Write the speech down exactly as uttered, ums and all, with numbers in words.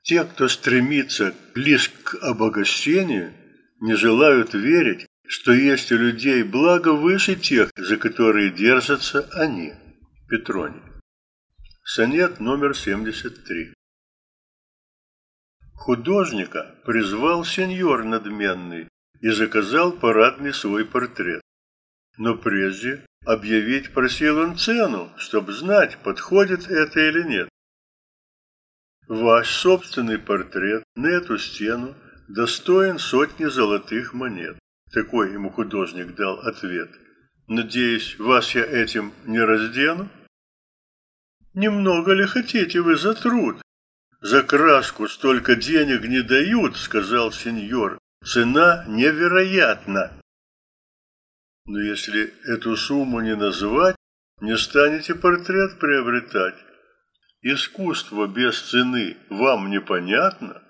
Те, кто стремится лишь к обогащению, не желают верить, что есть у людей благо выше тех, за которые держатся они. Петроний. Сонет номер семьдесят три. Художника призвал сеньор надменный и заказал парадный свой портрет. Но прежде объявить просил он цену, чтобы знать, подходит это или нет. Ваш собственный портрет на эту стену достоин сотни золотых монет. Такой ему художник дал ответ. Надеюсь, вас я этим не раздену? Немного ли хотите вы за труд? За краску столько денег не дают, сказал сеньор. Цена невероятна. Но если эту сумму не назвать, не станете портрет приобретать. Искусство без цены вам непонятно?